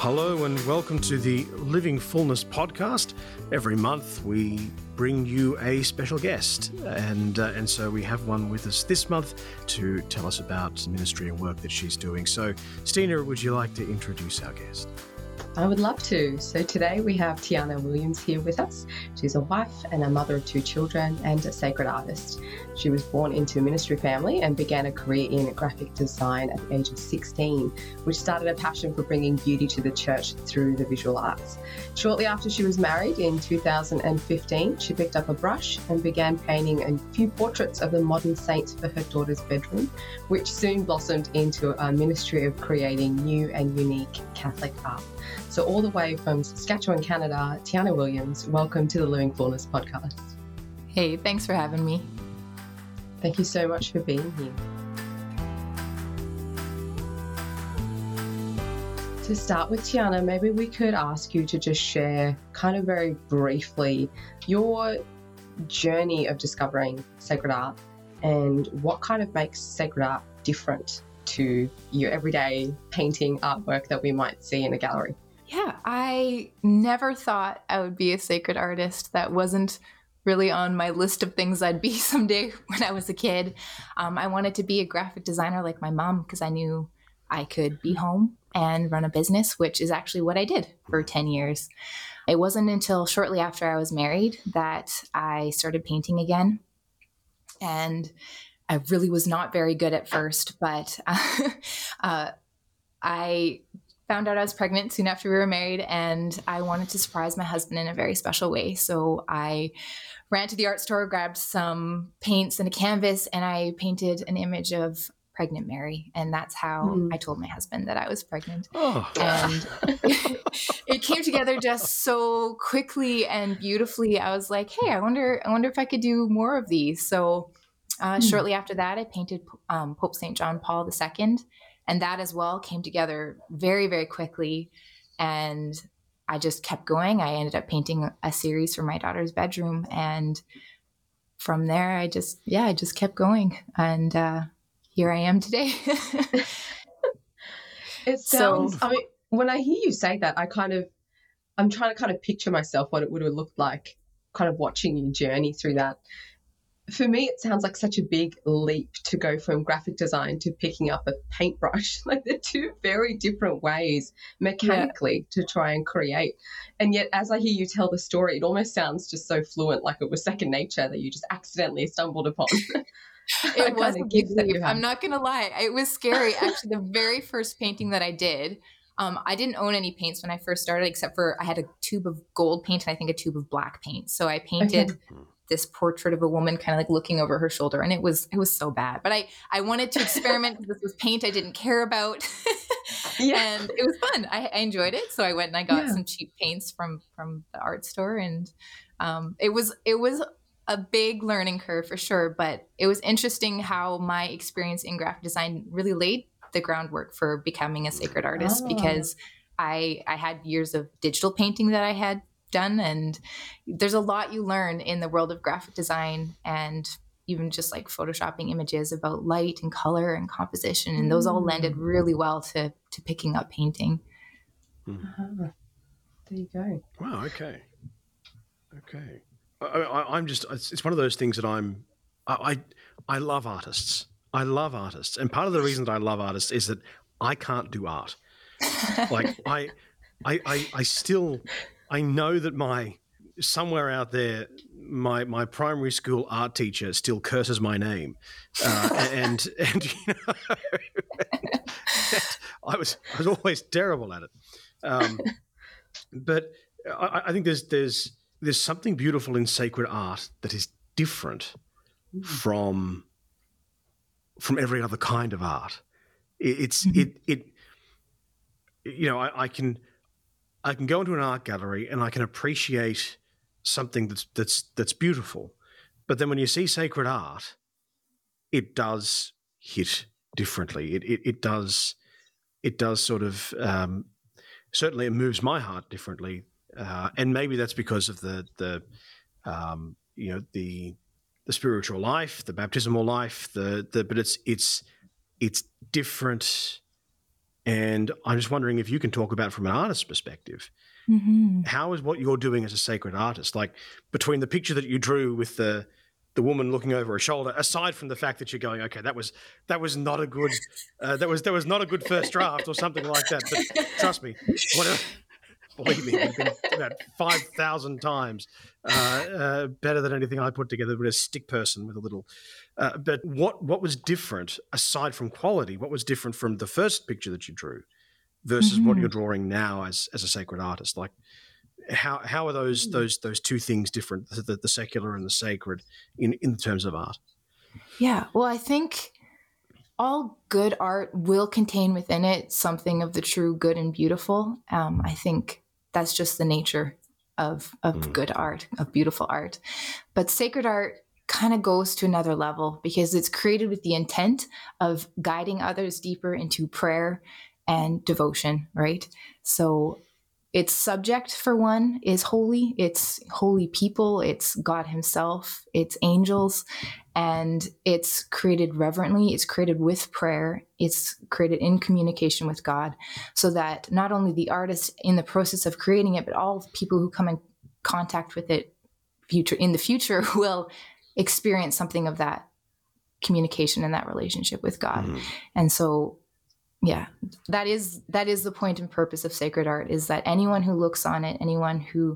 Hello and welcome to the Living Fullness podcast. Every month we bring you a special guest, and so we have one with us this month to tell us about ministry and work that she's doing. So, Stina, would you like to introduce our guest? I would love to. So today we have Tiana Williams here with us. She's a wife and a mother of 2 children and a sacred artist. She was born into a ministry family and began a career in graphic design at the age of 16, which started a passion for bringing beauty to the church through the visual arts. Shortly after she was married in 2015, she picked up a brush and began painting a few portraits of the modern saints for her daughter's bedroom, which soon blossomed into a ministry of creating new and unique Catholic art. So all the way from Saskatchewan, Canada, Tiana Williams, welcome to the Living Fullness podcast. Hey, thanks for having me. Thank you so much for being here. To start with, Tiana, maybe we could ask you to just share kind of very briefly your journey of discovering sacred art and what kind of makes sacred art different to your everyday painting artwork that we might see in a gallery. Yeah, I never thought I would be a sacred artist. That wasn't really on my list of things I'd be someday when I was a kid. I wanted to be a graphic designer like my mom because I knew I could be home and run a business, which is actually what I did for 10 years. It wasn't until shortly after I was married that I started painting again. And I really was not very good at first, but I found out I was pregnant soon after we were married, and I wanted to surprise my husband in a very special way. So I ran to the art store, grabbed some paints and a canvas, and I painted an image of pregnant Mary. And that's how I told my husband that I was pregnant. And it came together just so quickly and beautifully. I was like, hey, I wonder if I could do more of these. So shortly after that, I painted Pope St. John Paul II. And that as well came together very, very quickly. And I just kept going. I ended up painting a series for my daughter's bedroom. And from there, I just kept going. And here I am today. It sounds, when I hear you say that, I'm trying to kind of picture myself what it would have looked like kind of watching you journey through that. For me, it sounds like such a big leap to go from graphic design to picking up a paintbrush. Like they're 2 very different ways mechanically to try and create. And yet, as I hear you tell the story, it almost sounds just so fluent, like it was second nature that you just accidentally stumbled upon. It was a big leap. I'm not going to lie. It was scary. Actually, the very first painting that I did, I didn't own any paints when I first started, except for I had a tube of gold paint and I think a tube of black paint. So I painted this portrait of a woman kind of like looking over her shoulder. And it was so bad, but I wanted to experiment because this was paint I didn't care about. And it was fun. I enjoyed it. So I went and I got some cheap paints from the art store. And it was a big learning curve for sure, but it was interesting how my experience in graphic design really laid the groundwork for becoming a sacred artist because I had years of digital painting that I had done. And there's a lot you learn in the world of graphic design and even just like photoshopping images about light and color and composition. And those all landed really well to picking up painting. There you go. Wow. Okay. I'm just, it's one of those things that I love artists. I love artists. And part of the reason that I love artists is that I can't do art. Like I know that somewhere out there, my primary school art teacher still curses my name, and you know, I was always terrible at it. But I think there's something beautiful in sacred art that is different from every other kind of art. You know, I can go into an art gallery and I can appreciate something that's beautiful, but then when you see sacred art, it does hit differently. It does sort of certainly it moves my heart differently, and maybe that's because of the spiritual life, the baptismal life, but it's different And I'm just wondering if you can talk about from an artist's perspective, how is what you're doing as a sacred artist, like between the picture that you drew with the woman looking over her shoulder, aside from the fact that you're going, okay, that was not a good that was not a good first draft or something like that. But trust me, believe me, it's been about 5,000 times better than anything I put together with a stick person with a little. But what was different aside from quality? What was different from the first picture that you drew versus what you're drawing now as a sacred artist? Like, how are those two things different, the secular and the sacred, in terms of art? Yeah, well, I think all good art will contain within it something of the true good and beautiful. I think that's just the nature of good art, of beautiful art. But sacred art kind of goes to another level because it's created with the intent of guiding others deeper into prayer and devotion, right? So its subject, for one, is holy. It's holy people. It's God himself. It's angels. And it's created reverently. It's created with prayer. It's created in communication with God, so that not only the artist in the process of creating it, but all people who come in contact with it in the future will experience something of that communication and that relationship with God. And so, yeah, that is the point and purpose of sacred art, is that anyone who looks on it, anyone who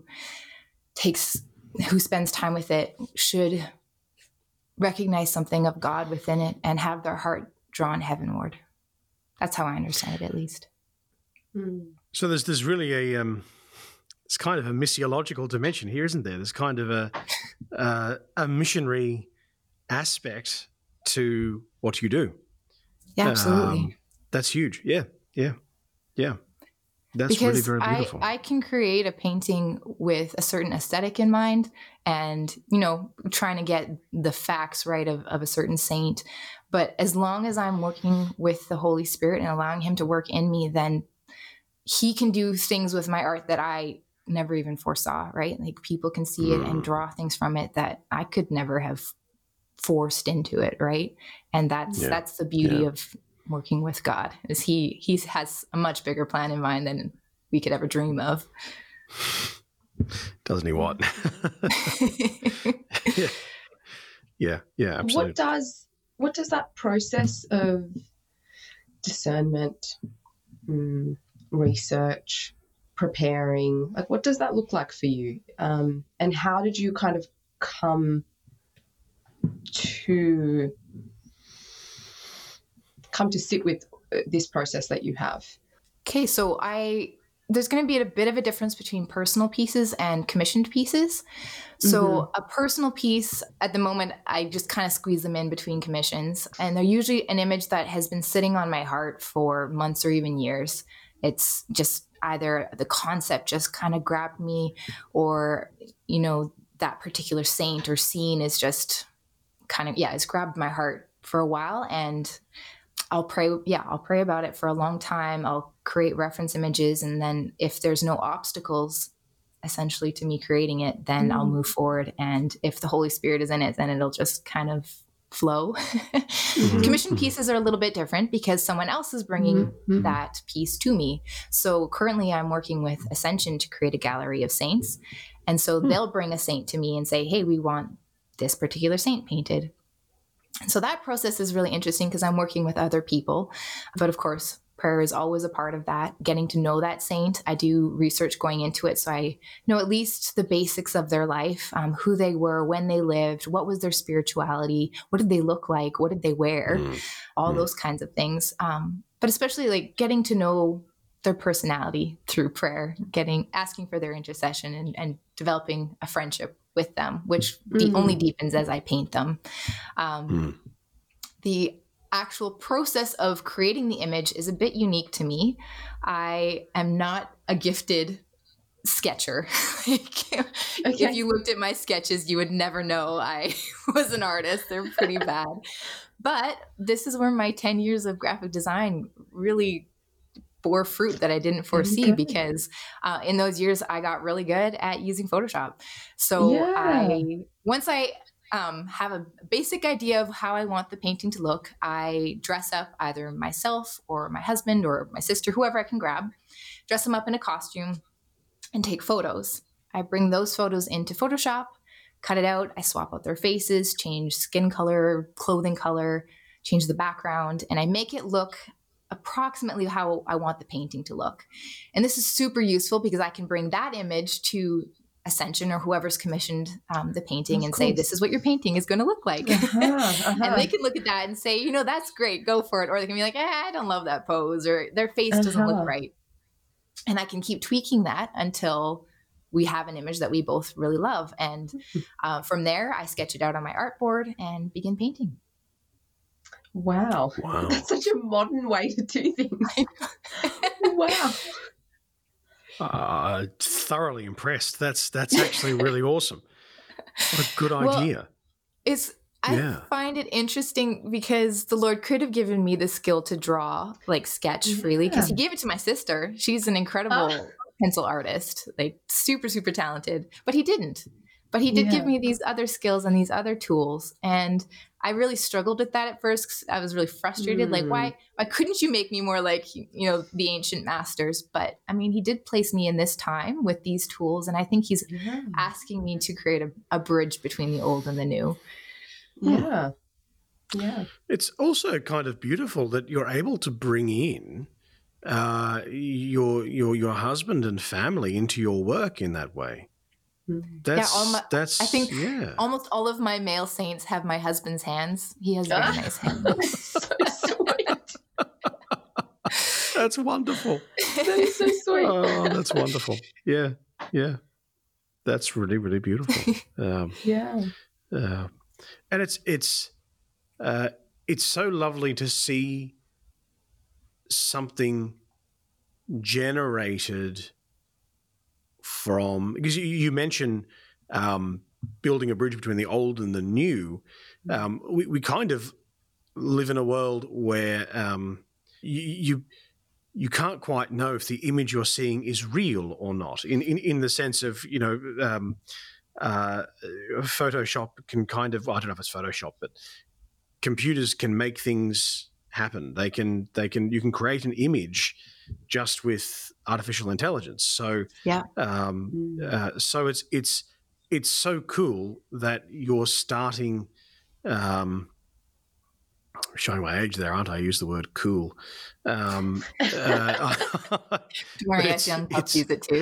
spends time with it, should recognize something of God within it and have their heart drawn heavenward. That's how I understand it, at least. So there's really it's kind of a missiological dimension here, isn't there? There's kind of a missionary aspect to what you do. Yeah, absolutely. That's huge. Yeah. That's because really very beautiful. I can create a painting with a certain aesthetic in mind and, trying to get the facts right of a certain saint. But as long as I'm working with the Holy Spirit and allowing him to work in me, then he can do things with my art that I never even foresaw, right? Like people can see it and draw things from it that I could never have forced into it, right? And that's the beauty of working with God, is he has a much bigger plan in mind than we could ever dream of. Doesn't he what? Yeah, absolutely. What does that process of discernment, research, preparing, like what does that look like for you? And how did you kind of come to sit with this process that you have? Okay, so there's going to be a bit of a difference between personal pieces and commissioned pieces. So a personal piece, at the moment, I just kind of squeeze them in between commissions. And they're usually an image that has been sitting on my heart for months or even years. It's just either the concept just kind of grabbed me, or, that particular saint or scene is just kind of, it's grabbed my heart for a while. And I'll pray about it for a long time. I'll create reference images. And then if there's no obstacles, essentially, to me creating it, then I'll move forward. And if the Holy Spirit is in it, then it'll just kind of flow. Commission pieces are a little bit different because someone else is bringing that piece to me. So currently I'm working with Ascension to create a gallery of saints. And so they'll bring a saint to me and say, hey, we want this particular saint painted. So that process is really interesting because I'm working with other people. But of course, prayer is always a part of that, getting to know that saint. I do research going into it, so I know at least the basics of their life, who they were, when they lived, what was their spirituality, what did they look like, what did they wear, all those kinds of things. But especially like getting to know their personality through prayer, asking for their intercession and developing a friendship with them, which only deepens as I paint them. The actual process of creating the image is a bit unique to me. I am not a gifted sketcher. If you looked at my sketches, you would never know I was an artist. They're pretty bad. But this is where my 10 years of graphic design really bore fruit that I didn't foresee, because in those years I got really good at using Photoshop. So once I have a basic idea of how I want the painting to look. I dress up either myself or my husband or my sister, whoever I can grab, dress them up in a costume and take photos. I bring those photos into Photoshop, cut it out. I swap out their faces, change skin color, clothing color, change the background, and I make it look approximately how I want the painting to look. And this is super useful because I can bring that image to Ascension or whoever's commissioned the painting and say, this is what your painting is going to look like. And they can look at that and say, you know, that's great, go for it. Or they can be like, I don't love that pose, or their face doesn't look right. And I can keep tweaking that until we have an image that we both really love. And from there, I sketch it out on my artboard and begin painting. Wow. That's such a modern way to do things. Wow. Thoroughly impressed. That's actually really awesome. What a good idea. I find it interesting because the Lord could have given me the skill to draw, like sketch freely, because he gave it to my sister. She's an incredible pencil artist, like super, super talented, but he didn't. But he did give me these other skills and these other tools. And I really struggled with that at first 'cause I was really frustrated. Like, why couldn't you make me more like, you know, the ancient masters? But I mean, he did place me in this time with these tools. And I think he's asking me to create a bridge between the old and the new. Yeah. It's also kind of beautiful that you're able to bring in your husband and family into your work in that way. I think almost all of my male saints have my husband's hands. He has very nice hands. So sweet. That's wonderful. That is so sweet. Oh, that's wonderful. Yeah. That's really, really beautiful. And it's so lovely to see something generated from, because you mentioned building a bridge between the old and the new. We kind of live in a world where you can't quite know if the image you're seeing is real or not. In the sense of, you know, Photoshop can kind of, I don't know if it's Photoshop, but computers can make things happen. You can create an image just with artificial intelligence. So so it's so cool that you're starting. Showing my age there, aren't I? I use the word cool. Don't worry, us young pups use it too.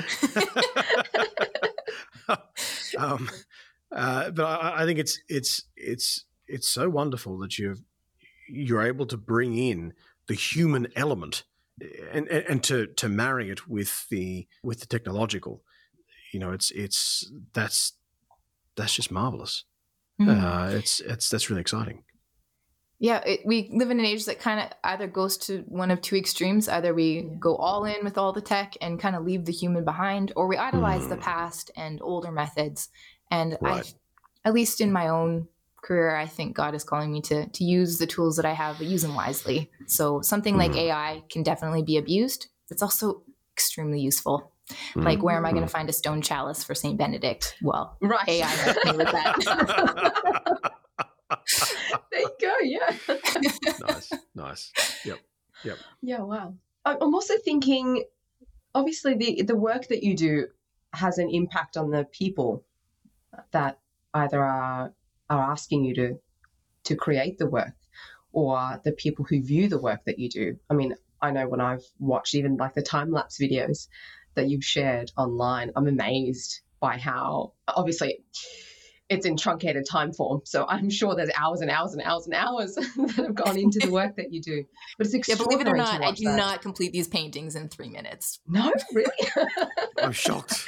But I think it's so wonderful that you're able to bring in the human element and to marry it with the technological. You know, that's just marvelous. That's really exciting. Yeah, we live in an age that kind of either goes to one of two extremes. Either we go all in with all the tech and kind of leave the human behind, or we idolize the past and older methods. And at least in my own career, I think God is calling me to use the tools that I have, but use them wisely. So something like AI can definitely be abused. It's also extremely useful. Like, where am I going to find a stone chalice for St. Benedict? Well, AI helped me with that. There you go. Yeah. Nice. Yep. Yeah. Wow. I'm also thinking, obviously, the work that you do has an impact on the people that either are asking you to create the work, or the people who view the work that you do. I mean, I know when I've watched even like the time-lapse videos that you've shared online, I'm amazed by how, obviously, it's in truncated time form. So I'm sure there's hours and hours and hours and hours that have gone into the work that you do. But it's extraordinary. Believe it or not, I do not complete these paintings in 3 minutes. No, really? I'm shocked.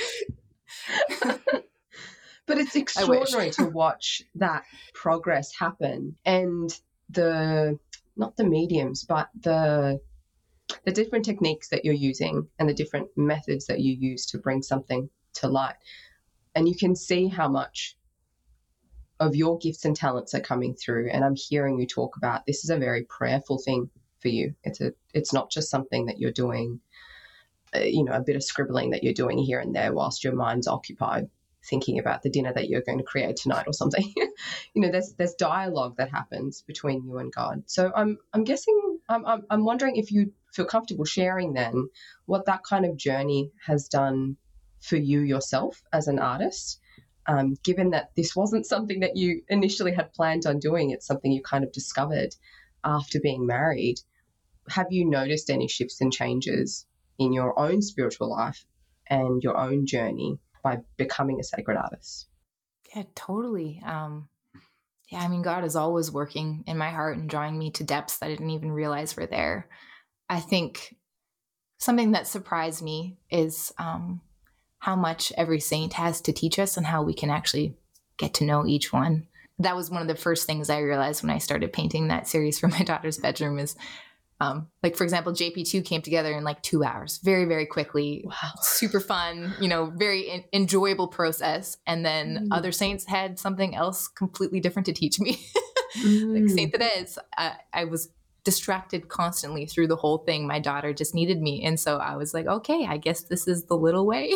But it's extraordinary to watch that progress happen, and not the mediums, but the different techniques that you're using and the different methods that you use to bring something to light. And you can see how much of your gifts and talents are coming through. And I'm hearing you talk about this is a very prayerful thing for you. It's not just something that you're doing, a bit of scribbling that you're doing here and there whilst your mind's occupied thinking about the dinner that you're going to create tonight or something. There's dialogue that happens between you and God. So I'm guessing, I'm wondering if you feel comfortable sharing then what that kind of journey has done for you yourself as an artist, given that this wasn't something that you initially had planned on doing. It's something you kind of discovered after being married. Have you noticed any shifts and changes in your own spiritual life and your own journey by becoming a sacred artist? Yeah, totally. God is always working in my heart and drawing me to depths that I didn't even realize were there. I think something that surprised me is how much every saint has to teach us and how we can actually get to know each one. That was one of the first things I realized when I started painting that series for my daughter's bedroom is, for example, JP2 came together in 2 hours, very, very quickly. Wow. Super fun, very enjoyable process. And then other saints had something else completely different to teach me. Like Saint Therese, I was distracted constantly through the whole thing. My daughter just needed me. And so I was like, okay, I guess this is the little way.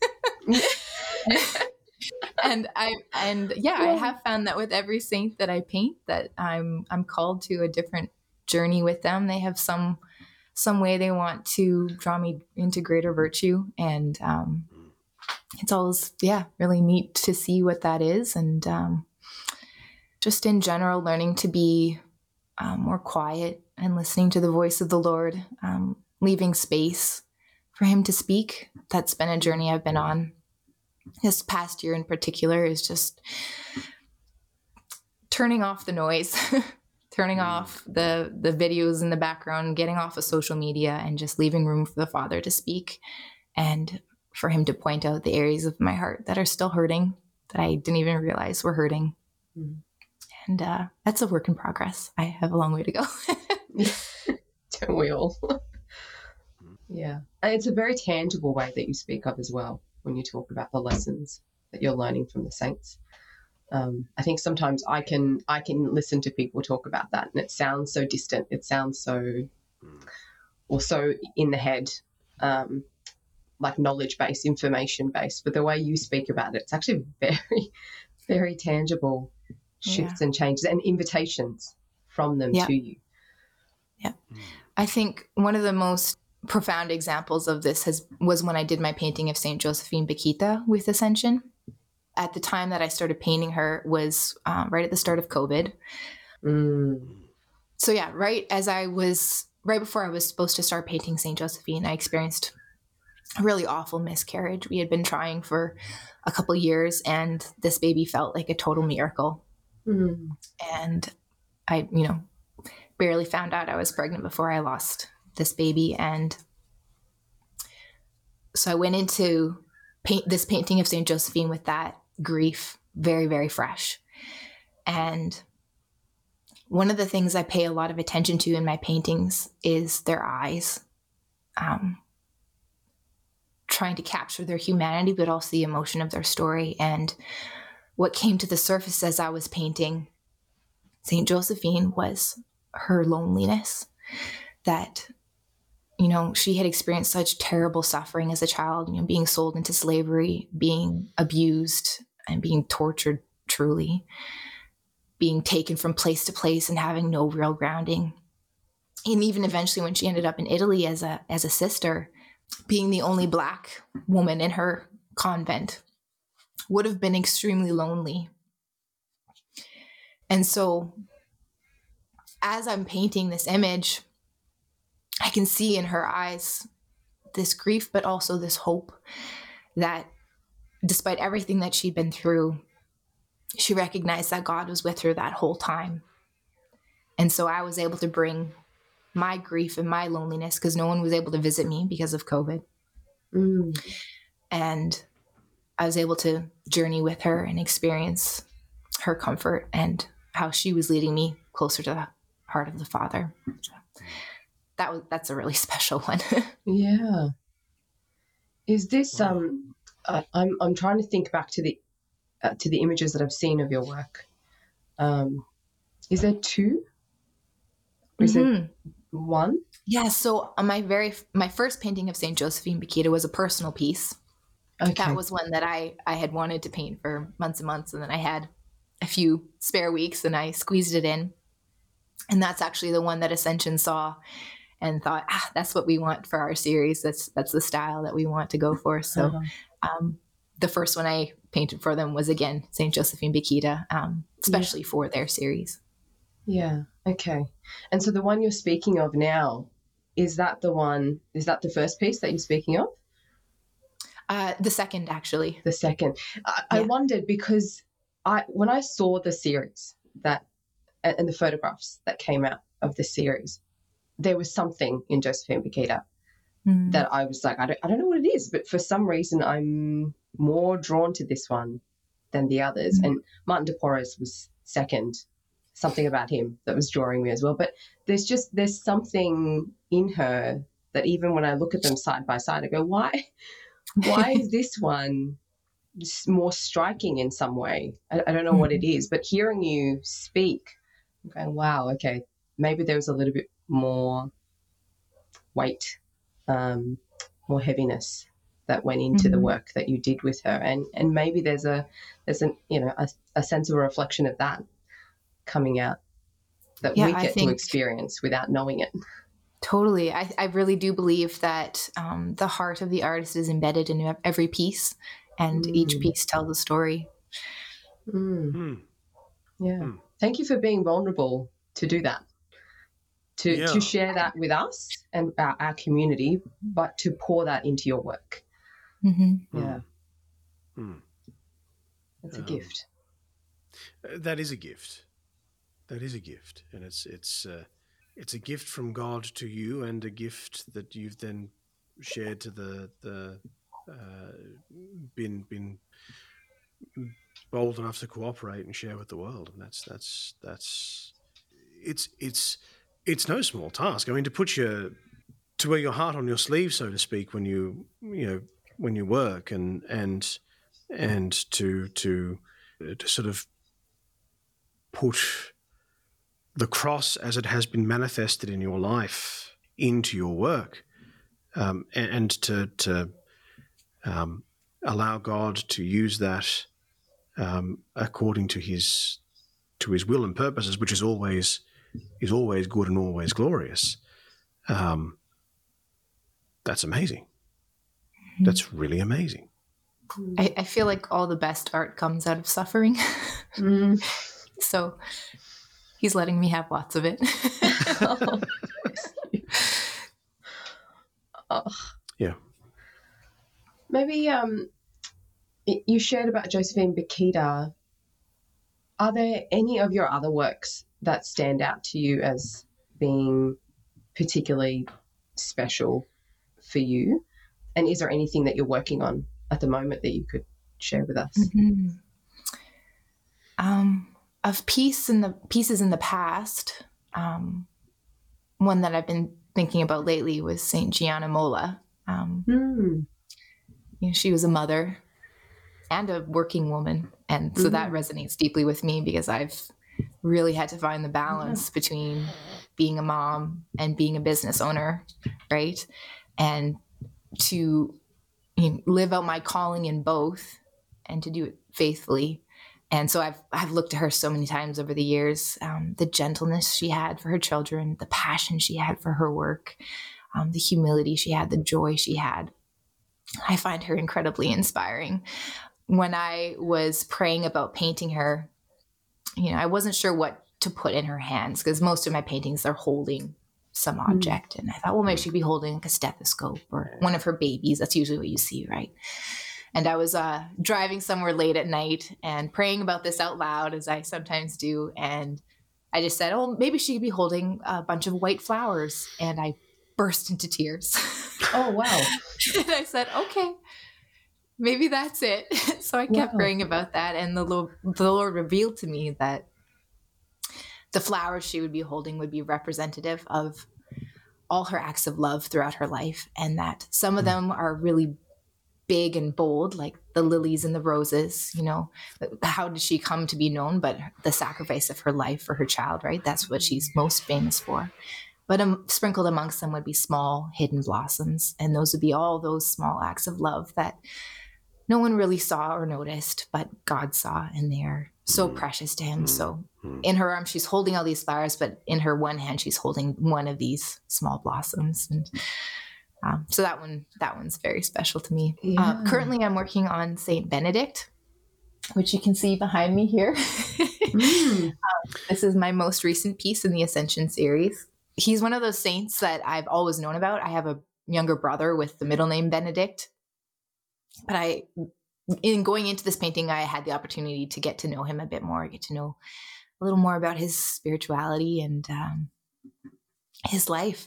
I have found that with every saint that I paint, that I'm called to a different journey with them. They have some way they want to draw me into greater virtue, and it's always really neat to see what that is. And just in general, learning to be more quiet and listening to the voice of the Lord, leaving space for him to speak. That's been a journey I've been on. This past year in particular is just turning off the noise, turning off the videos in the background, getting off of social media, and just leaving room for the Father to speak and for him to point out the areas of my heart that are still hurting, that I didn't even realize were hurting. And that's a work in progress. I have a long way to go. Don't we all? Yeah. And it's a very tangible way that you speak of as well when you talk about the lessons that you're learning from the saints. I think sometimes I can listen to people talk about that and it sounds so distant. It sounds so in the head, like knowledge-based, information-based. But the way you speak about it, it's actually very, very tangible shifts and changes and invitations from them to you. Yeah. I think one of the most profound examples of this was when I did my painting of St. Josephine Bakhita with Ascension. At the time that I started painting her was right at the start of COVID. So right before I was supposed to start painting St. Josephine, I experienced a really awful miscarriage. We had been trying for a couple of years and this baby felt like a total miracle. And I, barely found out I was pregnant before I lost this baby. And so I went into this painting of St. Josephine with that grief very, very fresh. And one of the things I pay a lot of attention to in my paintings is their eyes, trying to capture their humanity, but also the emotion of their story. And what came to the surface as I was painting St. Josephine was her loneliness, that she had experienced such terrible suffering as a child, being sold into slavery, being abused and being tortured, truly, being taken from place to place and having no real grounding. And even eventually when she ended up in Italy as a sister, being the only Black woman in her convent would have been extremely lonely. And so as I'm painting this image, I can see in her eyes this grief, but also this hope that despite everything that she'd been through, she recognized that God was with her that whole time. And so I was able to bring my grief and my loneliness, because no one was able to visit me because of COVID. And I was able to journey with her and experience her comfort and how she was leading me closer to the heart of the Father. So that's a really special one. Yeah. Is this I'm trying to think back to the images that I've seen of your work. Is there two? Or is it one? Yeah. So my first painting of St. Josephine Bakhita was a personal piece. Okay. That was one that I had wanted to paint for months and months, and then I had a few spare weeks and I squeezed it in. And that's actually the one that Ascension saw and thought, that's what we want for our series. That's the style that we want to go for. So the first one I painted for them was, again, St. Josephine Bakhita, especially for their series. Yeah. Okay. And so the one you're speaking of now, is that the first piece that you're speaking of? The second, actually. The second. I wondered because when I saw the series and the photographs that came out of the series, there was something in Josephine Bakhita that I was like, I don't know what it is, but for some reason I'm more drawn to this one than the others. And Martin de Porres was second. Something about him that was drawing me as well. But there's something in her that even when I look at them side by side, I go, why is this one more striking in some way? I don't know what it is, but hearing you speak, I'm going, wow, okay, maybe there was a little bit more weight, more heaviness that went into the work that you did with her, and maybe there's a sense of a reflection of that coming out that we get to experience without knowing it. Totally. I really do believe that the heart of the artist is embedded in every piece, and each piece tells a story. Yeah. Thank you for being vulnerable to do that, to share that with us and our community, but to pour that into your work. Yeah. That's a gift. That is a gift. That is a gift, and it's a gift from God to you, and a gift that you've then shared to the been bold enough to cooperate and share with the world, and that's it's no small task. I mean, to wear your heart on your sleeve, so to speak, when you work, and to sort of put the cross as it has been manifested in your life into your work, and to allow God to use that according to his will and purposes, which is always good and always glorious. That's amazing. That's really amazing. I feel like all the best art comes out of suffering. So he's letting me have lots of it. Yeah. Maybe you shared about Josephine Bakhita. Are there any of your other works that stand out to you as being particularly special for you? And is there anything that you're working on at the moment that you could share with us? Of pieces in the past, one that I've been thinking about lately was Saint Gianna Molla. She was a mother and a working woman, and so that resonates deeply with me because I've really had to find the balance between being a mom and being a business owner, right? And to live out my calling in both and to do it faithfully. And so I've looked at her so many times over the years, the gentleness she had for her children, the passion she had for her work, the humility she had, the joy she had. I find her incredibly inspiring. When I was praying about painting her, I wasn't sure what to put in her hands because most of my paintings are holding some object. And I thought, well, maybe she'd be holding like a stethoscope or one of her babies. That's usually what you see, right? And I was driving somewhere late at night and praying about this out loud, as I sometimes do. And I just said, oh, maybe she could be holding a bunch of white flowers. And I burst into tears. Oh, wow. And I said, okay, maybe that's it. So I kept praying about that. And the Lord revealed to me that the flowers she would be holding would be representative of all her acts of love throughout her life. And that some of them are really big and bold, like the lilies and the roses. How did she come to be known? But the sacrifice of her life for her child, right? That's what she's most famous for. But sprinkled amongst them would be small hidden blossoms. And those would be all those small acts of love that no one really saw or noticed, but God saw, and they're so precious to him. So in her arms, she's holding all these flowers, but in her one hand, she's holding one of these small blossoms. And so that one's very special to me. Yeah. Currently, I'm working on Saint Benedict, which you can see behind me here. This is my most recent piece in the Ascension series. He's one of those saints that I've always known about. I have a younger brother with the middle name Benedict. But in going into this painting, I had the opportunity to get to know him a bit more, get to know a little more about his spirituality and his life.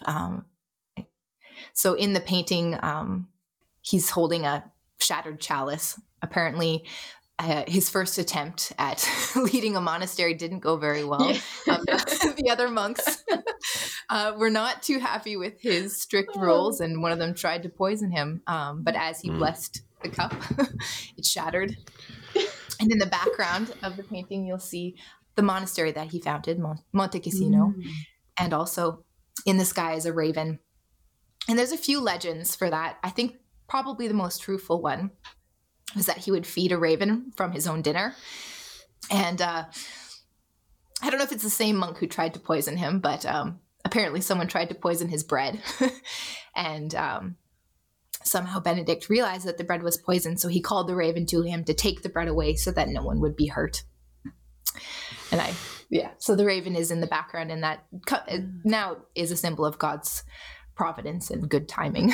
So in the painting, he's holding a shattered chalice. Apparently, his first attempt at leading a monastery didn't go very well. Yeah. The other monks were not too happy with his strict rules, and one of them tried to poison him. But as he blessed the cup, it shattered. And in the background of the painting, you'll see the monastery that he founded, Monte Cassino, and also in the sky is a raven. And there's a few legends for that. I think probably the most truthful one was that he would feed a raven from his own dinner. And I don't know if it's the same monk who tried to poison him, but apparently someone tried to poison his bread. And somehow Benedict realized that the bread was poisoned, so he called the raven to him to take the bread away so that no one would be hurt. And so the raven is in the background, and that now is a symbol of God's providence and good timing.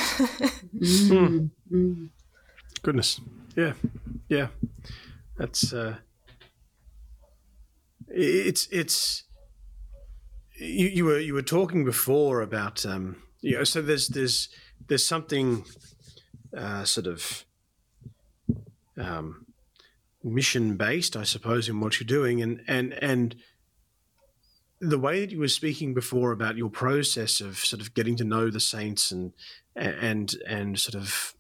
Goodness. Yeah. That's it's you were talking before about so there's something sort of mission based, I suppose, in what you're doing, and the way that you were speaking before about your process of sort of getting to know the saints and sort of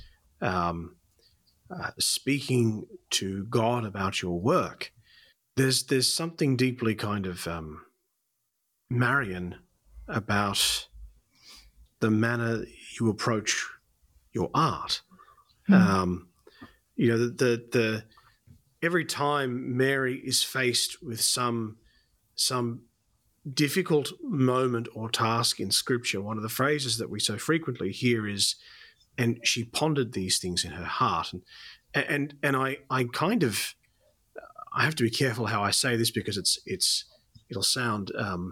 speaking to God about your work, there's something deeply kind of Marian about the manner you approach your art. The every time Mary is faced with some difficult moment or task in Scripture, one of the phrases that we so frequently hear is, "And she pondered these things in her heart." And I kind of, I have to be careful how I say this because it'll sound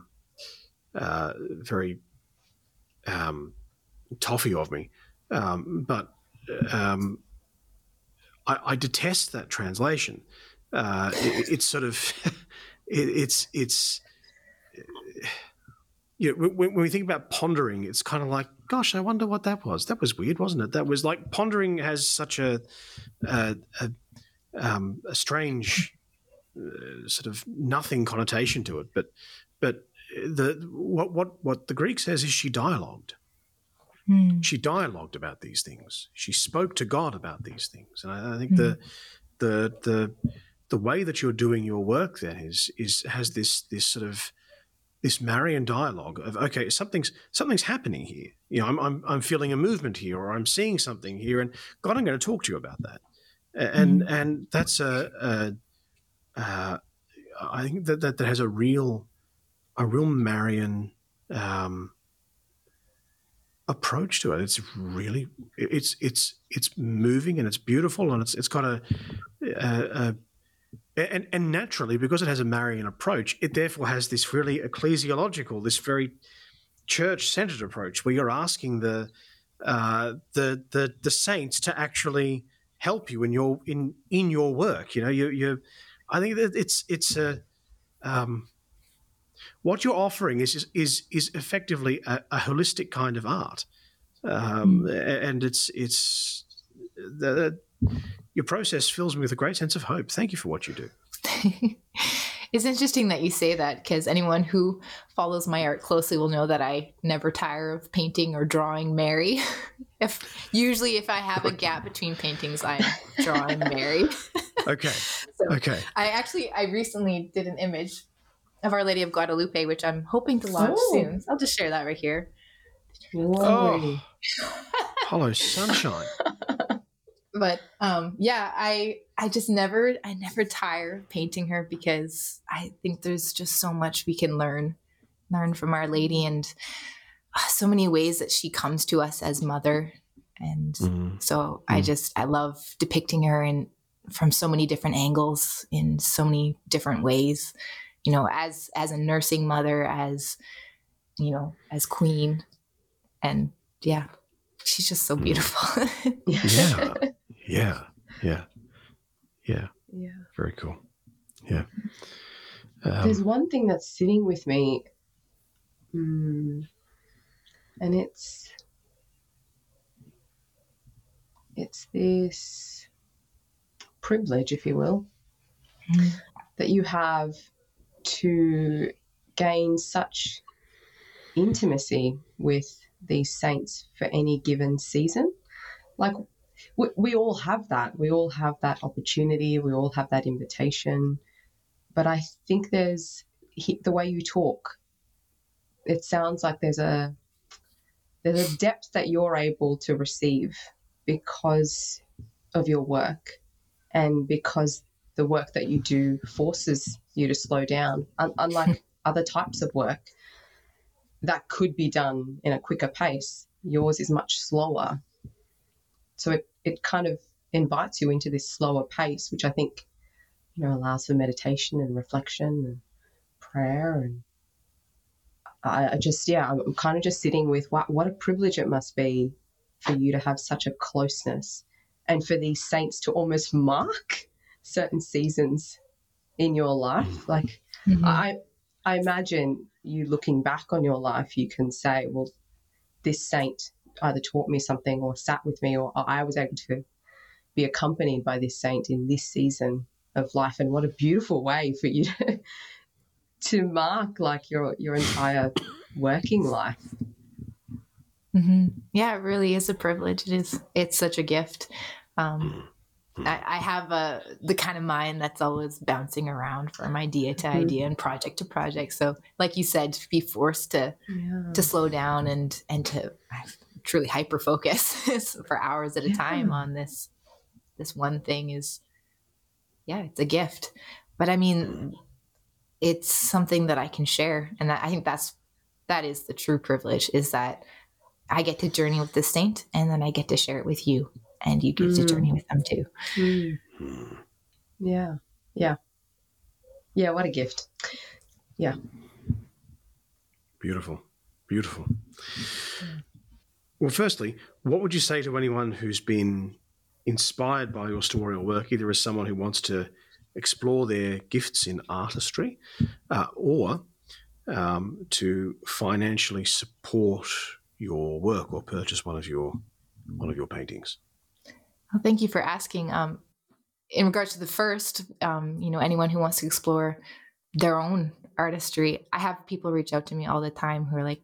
very toffee of me, but I detest that translation. It's sort of when we think about pondering, it's kind of like, gosh, I wonder what that was. That was weird, wasn't it? That was like, pondering has such a strange sort of nothing connotation to it. But what the Greek says is she dialogued. She dialogued about these things. She spoke to God about these things, and I think the way that you're doing your work then has this sort of this Marian dialogue of, okay, something's happening here. I'm feeling a movement here, or I'm seeing something here, and God, I'm going to talk to you about that. And that's I think that has a real Marian approach to it. It's really it's moving, and it's beautiful, and it's got and naturally, because it has a Marian approach, it therefore has this really ecclesiological, this very church-centered approach, where you're asking the saints to actually help you in your work. I think that it's what you're offering is effectively a holistic kind of art, and your process fills me with a great sense of hope. Thank you for what you do. It's interesting that you say that, because anyone who follows my art closely will know that I never tire of painting or drawing Mary. If I have a gap between paintings, I'm drawing Mary. Okay. Okay. I recently did an image of Our Lady of Guadalupe, which I'm hoping to launch soon. So I'll just share that right here. Oh, hello, sunshine. But I never tire of painting her, because I think there's just so much we can learn from Our Lady, and so many ways that she comes to us as mother. And so I love depicting her from so many different angles, in so many different ways, as a nursing mother, as queen. And yeah, she's just so beautiful. Yeah. Very cool. Yeah. There's one thing that's sitting with me, and it's this privilege, if you will, that you have to gain such intimacy with these saints for any given season. Like, we all have that. We all have that opportunity. We all have that invitation. But I think there's the way you talk, it sounds like there's a depth that you're able to receive because of your work, and because the work that you do forces you to slow down, unlike other types of work that could be done in a quicker pace. Yours is much slower. So it kind of invites you into this slower pace, which I think, allows for meditation and reflection and prayer. And I'm kind of just sitting with what a privilege it must be for you to have such a closeness, and for these saints to almost mark certain seasons in your life. Like, I imagine you looking back on your life, you can say, well, this saint either taught me something or sat with me, or I was able to be accompanied by this saint in this season of life. And what a beautiful way for you to mark like your entire working life. Yeah, it really is a privilege. It's such a gift. I have the kind of mind that's always bouncing around from idea to idea and project to project. So like you said, to be forced to slow down and to truly hyper focus for hours at a time on this one thing it's a gift. But I mean, it's something that I can share. And I think that is the true privilege, is that I get to journey with the saint, and then I get to share it with you, and you get to journey with them too. Yeah. What a gift. Yeah. Beautiful. Well, firstly, what would you say to anyone who's been inspired by your story or work, either as someone who wants to explore their gifts in artistry, or to financially support your work or purchase one of your paintings? Well, thank you for asking. In regards to the first, anyone who wants to explore their own artistry, I have people reach out to me all the time who are like,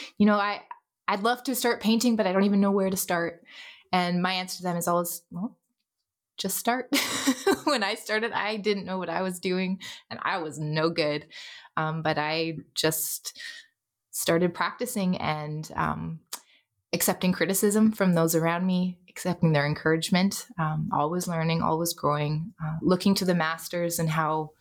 I'd love to start painting, but I don't even know where to start. And my answer to them is always, well, just start. When I started, I didn't know what I was doing, and I was no good. But I just started practicing and accepting criticism from those around me, accepting their encouragement, always learning, always growing, looking to the masters and how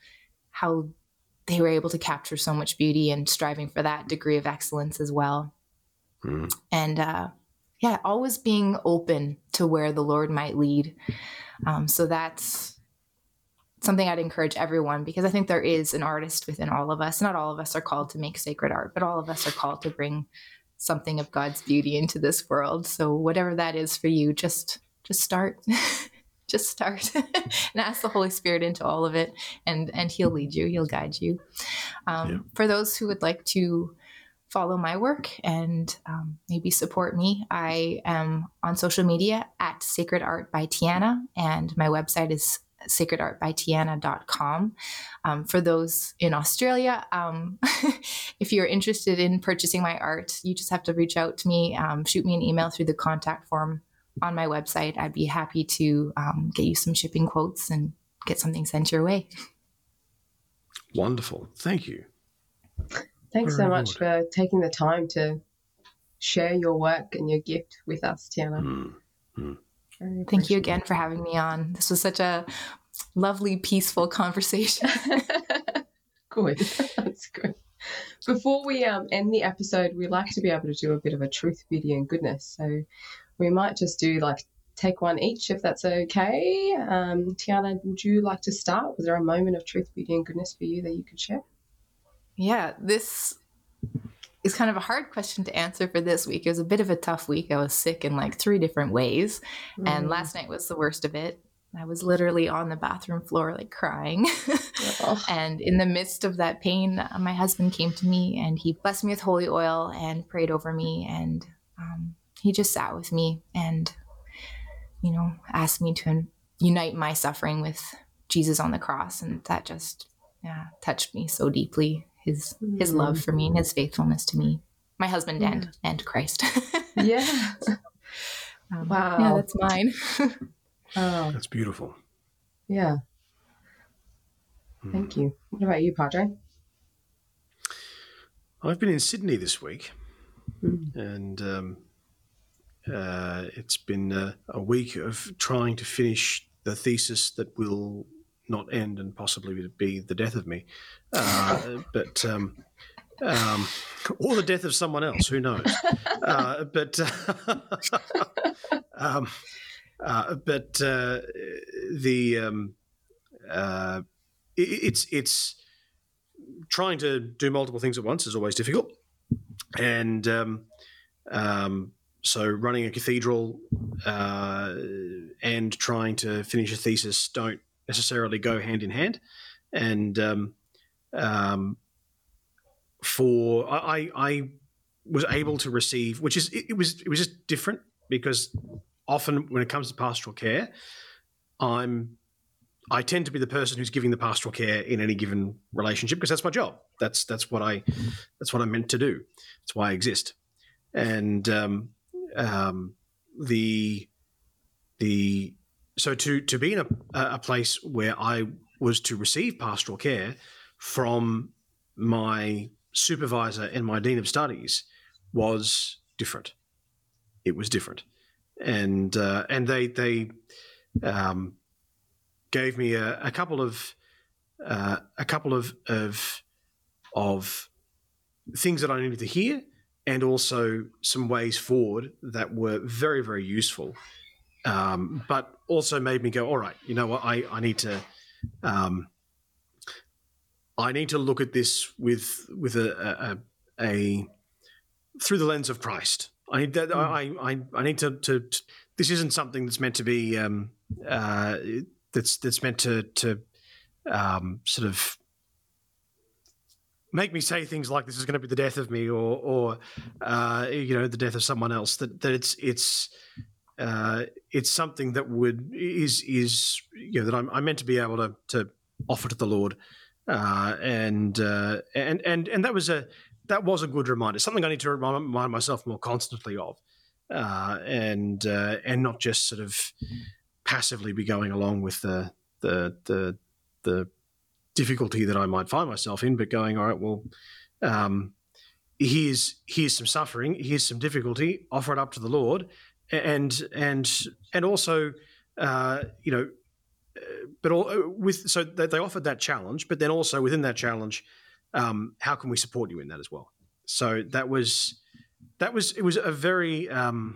they were able to capture so much beauty, and striving for that degree of excellence as well. And always being open to where the Lord might lead. So that's something I'd encourage everyone, because I think there is an artist within all of us. Not all of us are called to make sacred art, but all of us are called to bring something of God's beauty into this world. So whatever that is for you, just start. Just start and ask the Holy Spirit into all of it, and he'll lead you, he'll guide you. For those who would like to follow my work and maybe support me, I am on social media at Sacred Art by Tiana, and my website is sacredartbytiana.com. For those in Australia, if you're interested in purchasing my art, you just have to reach out to me, shoot me an email through the contact form on my website. I'd be happy to get you some shipping quotes and get something sent your way. Wonderful. Thank you. Thanks so much for taking the time to share your work and your gift with us, Tiana. Thank you again for having me on. This was such a lovely, peaceful conversation. Good. That's good. Before we end the episode, we like to be able to do a bit of a truth, beauty, and goodness. So we might just do take one each, if that's okay. Tiana, would you like to start? Was there a moment of truth, beauty, and goodness for you that you could share? Yeah, this is kind of a hard question to answer for this week. It was a bit of a tough week. I was sick in 3 different ways. And last night was the worst of it. I was literally on the bathroom floor, crying. And in the midst of that pain, my husband came to me and he blessed me with holy oil and prayed over me. And he just sat with me and, asked me to unite my suffering with Jesus on the cross. And that just touched me so deeply. His love for me and his faithfulness to me, my husband and Christ. Yeah. Wow. Yeah, that's mine. Oh, that's beautiful. Yeah. Thank you. What about you, Padre? I've been in Sydney this week, and it's been a week of trying to finish the thesis that will not end and possibly be the death of me, or the death of someone else. Who knows? It's trying to do multiple things at once is always difficult, and so running a cathedral and trying to finish a thesis don't necessarily go hand in hand. And I was able to receive, it was just different, because often when it comes to pastoral care, I tend to be the person who's giving the pastoral care in any given relationship, because that's my job. That's what I'm meant to do. That's why I exist. And so to be in a place where I was to receive pastoral care from my supervisor and my dean of studies was different. It was different, and they gave me a couple of things that I needed to hear, and also some ways forward that were very, very useful, but also made me go, all right, you know what, I need to look at this with a through the lens of Christ. I need that. I need to. This isn't something that's meant to be. That's meant to sort of make me say things like this is going to be the death of me, or the death of someone else. That it's something that that I'm meant to be able to offer to the Lord, and that was a good reminder. Something I need to remind myself more constantly of, and not just sort of passively be going along with the difficulty that I might find myself in, but going, all right, well, here's some suffering, here's some difficulty, offer it up to the Lord, and also, so they offered that challenge, but then also within that challenge, how can we support you in that as well? So it was a very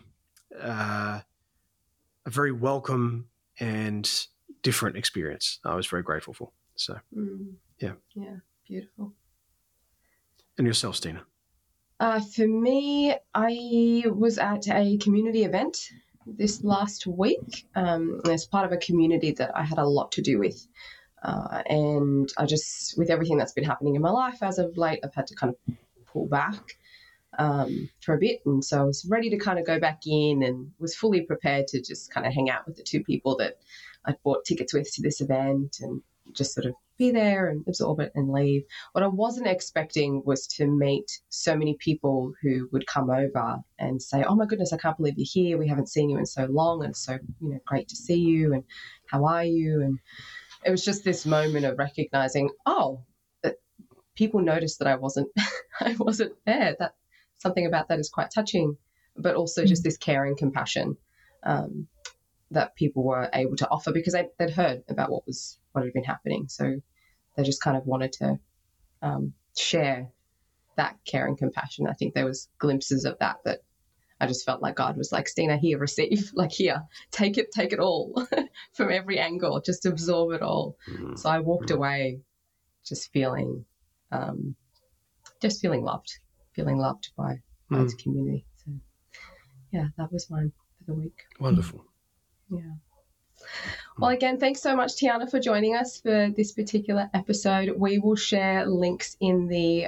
welcome and different experience. I was very grateful for. So, yeah, beautiful. And yourself, Stina? For me, I was at a community event this last week as part of a community that I had a lot to do with. And I just, with everything that's been happening in my life as of late, I've had to kind of pull back for a bit. And so I was ready to kind of go back in and was fully prepared to just kind of hang out with the 2 people that I'd bought tickets with to this event and just sort of be there and absorb it and leave. What I wasn't expecting was to meet so many people who would come over and say, oh my goodness, I can't believe you're here. We haven't seen you in so long, and it's so, great to see you, and how are you? And it was just this moment of recognizing, that people noticed that I wasn't there. That something about that is quite touching, but also just this care and compassion that people were able to offer, because they'd heard about what had been happening. So they just kind of wanted to share that care and compassion. I think there was glimpses of that I just felt like God was like, Stina, here, receive, like, here, take it all from every angle, just absorb it all. Mm-hmm. So I walked away just feeling loved by the community. So yeah, that was mine for the week. Wonderful. Yeah. Well, again, thanks so much, Tiana, for joining us for this particular episode. We will share links in the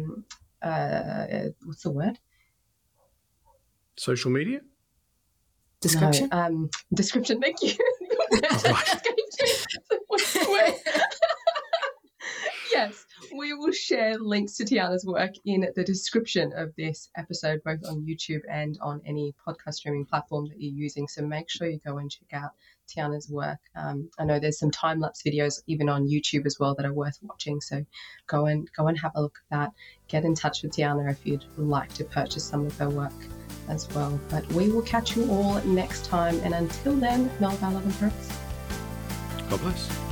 what's the word? Social media? Description? No, description, thank you. What's the word? Yes, we will share links to Tiana's work in the description of this episode, both on YouTube and on any podcast streaming platform that you're using. So make sure you go and check out Tiana's work. I know there's some time-lapse videos even on YouTube as well that are worth watching. So go and have a look at that. Get in touch with Tiana if you'd like to purchase some of her work as well. But we will catch you all next time. And until then, know of our love and purpose. God bless.